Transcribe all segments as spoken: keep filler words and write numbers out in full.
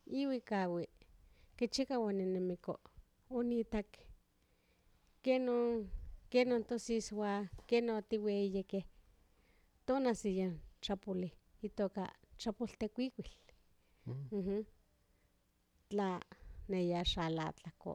iwikawi kichikawaninimiko onitak kenon kenon tosiswa kenon tiueyiyekeh tonalsiyan chapuli itoka chapultekuikuil ujú tla neyaxalatlako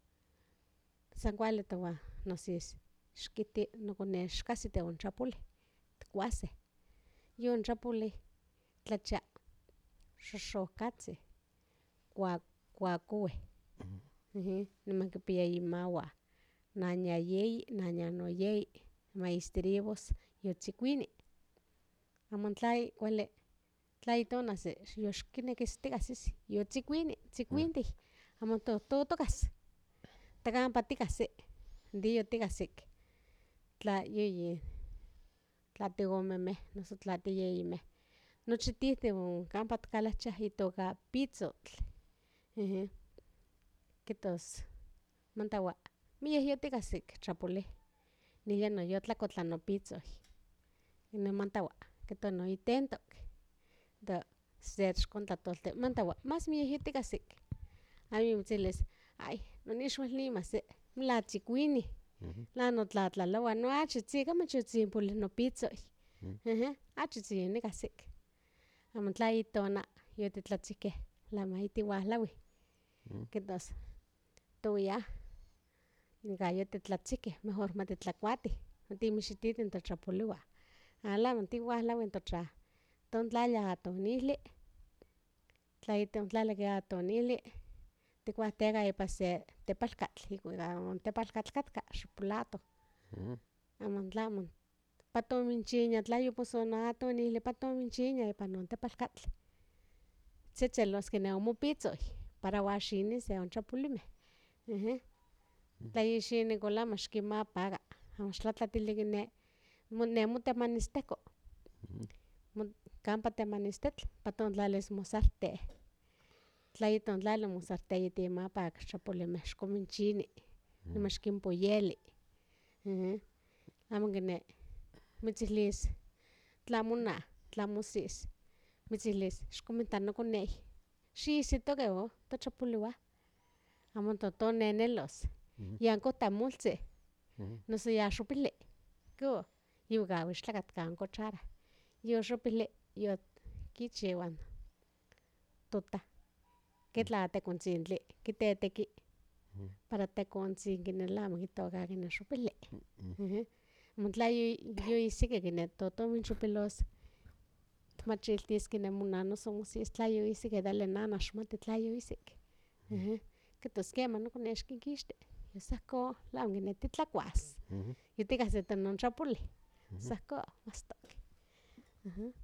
san kuali towa nosis xkiti nokone xkasi on chapuli tikuaseh yon chapuli tlachia xoxokatzi kua kuakueh ujú niman kipia imawah nania yeyi nania no yeyi maistribos yotzikuini amo tla kuali tla itonalsi yoxkinekis tikahsis yotzikuini tzikuintin amo totokas takampa tikahsi di yotikahsik tla yeyi tla tiomemeh noso tla tiyeyimeh nochi tihtin kampa tikalachiah itoka pitzotl ujú kitos mantawa miak yotikahsik chapuli niya noyotlakotla nopitzol nimantawa kihtowa noitentok to sechkontlatolti mantawa mas miak yotikahsik amo mitzilis ay nonixual nimahsi melahka tzikuini tla notlatlalowa no achitzin kemach yotzinpolih nopitzol ujú achitzin yonikahsik amo tla itona yotitlatzikeh la mahitiwalawih kitos towiah nika yotitlatzikeh mejor matitlakuatih timixititin tochapuliwah alamo tiwalawih tocha tontlalia atonili tla itontlali atonili tikuahteka ipan se tepalkatl ika tepalkatl katka xoplato amo tlamo ompa tominchinia tla yoposoh no atonili ompa tominchinia ipan non tepalkatl tzetzelos kene omopitzol para uaxinis se onchapulimeh ujú tla yixinikol amo xkimapaka amo xtlatlatiliki ne ne motemanisteko kampa temanistetl ompa tontlalis mosarteh tla yitontlali mosarteh yitimapaka chapulimeh xikominchini niman xkinpoyeli ujú amo kene mitzilis tla mona tla mosis mitzilis xikominta nokoneh xiisitoke oh tochapuliwah amo totonenelos yanko tamoltzi noso yaxopili ko yiwikawi xtlakatka n cuchara yoxopili yotkichiua tota ketla tekontzintli kiteteki para tekontzin kinela amo kitoka kene xopili ujú amo tla yoisiki kene totomin xopilos machiltis kene mona noso mosis tla yoisiki dali in ana xmati tla yoisik ujú kitos kema nokone xkinkixti san ihko amo kene titlakuas yotikahsito non chapuli san ihko mastok ujú